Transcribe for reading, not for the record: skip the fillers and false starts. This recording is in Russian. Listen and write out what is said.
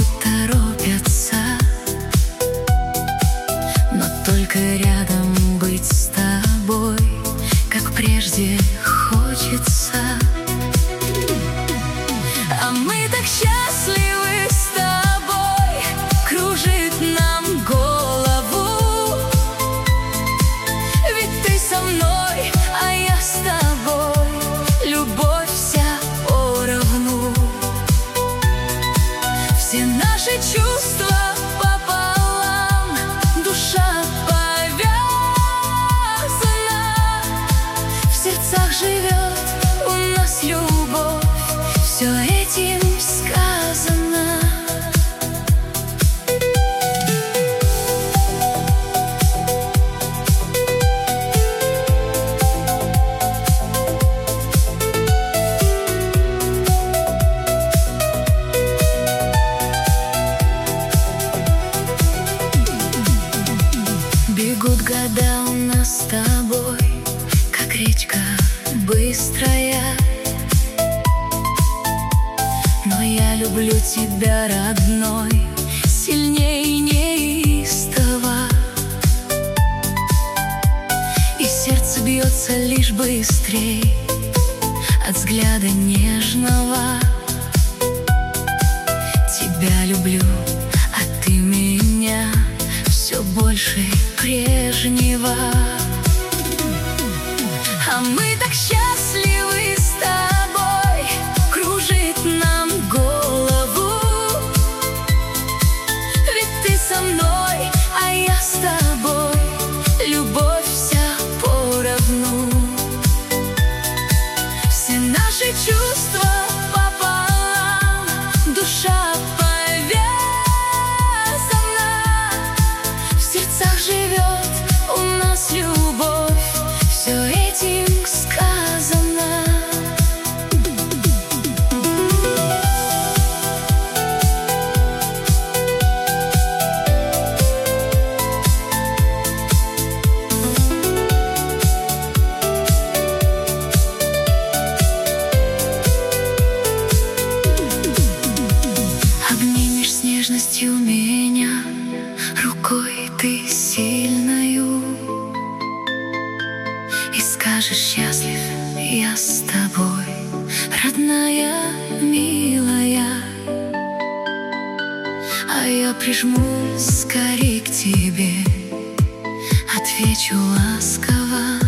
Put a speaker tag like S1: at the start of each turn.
S1: торопятся, но только рядом быть с тобой, как прежде, хочется. А мы так счастливы с тобой, кружит нам голову. Ведь ты со мной, а я с тобой, любовь вся поровну. Все наши чувства пополам, душа повязана, в сердцах живет у нас любовь, все этим сказано. Бегут года у нас с тобой, как речка быстрая, но я люблю тебя, родной, сильней неистово. И сердце бьется лишь быстрей от взгляда нежного. Тебя люблю, а ты меня все больше прежнего. А мы так счастливы с тобой, кружит нам голову. Ведь ты со мной, а я с тобой, любовь вся поровну. Все наши чувства пополам, душа повязана, в сердцах живет у нас любовь, все этим сказано. Обнимешь с нежностью меня, рукой ты сильною, и скажешь: счастлив я с тобой, родная, милая. А я прижмусь скорей к тебе, отвечу ласково: